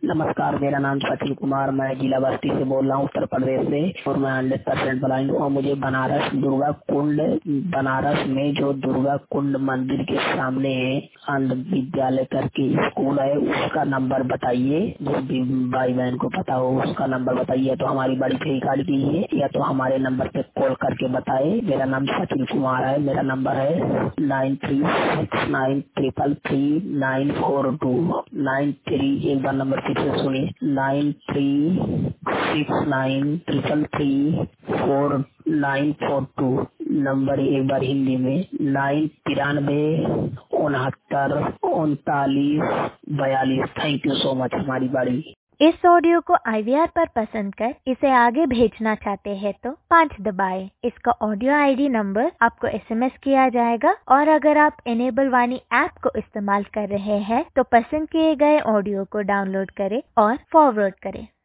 नमस्कार, मेरा नाम सचिन कुमार, मैं जिला बस्ती से बोल रहा हूँ, उत्तर प्रदेश से। और मैं 100% ब्लाइंड हूँ। और मुझे बनारस में जो दुर्गा कुंड मंदिर के सामने आनंद विद्यालय करके स्कूल है, उसका नंबर बताइए। जो भी भाई बहन को पता हो उसका नंबर बताइए, तो हमारी बड़ी पे रिकॉर्ड कीजिए या तो हमारे नंबर पे कॉल करके बताए। मेरा नाम सचिन कुमार है, मेरा नंबर है 9369333942 एक बार नंबर फिर से सुनिए 9369333942। नंबर एक बार हिंदी में 9369693942। थैंक यू सो मच हमारी बड़ी। इस ऑडियो को IVR पर पसंद कर इसे आगे भेजना चाहते हैं तो 5 दबाएं। इसका ऑडियो ID नंबर आपको SMS किया जाएगा। और अगर आप इनेबल वाणी ऐप को इस्तेमाल कर रहे हैं तो पसंद किए गए ऑडियो को डाउनलोड करें और फॉरवर्ड करें।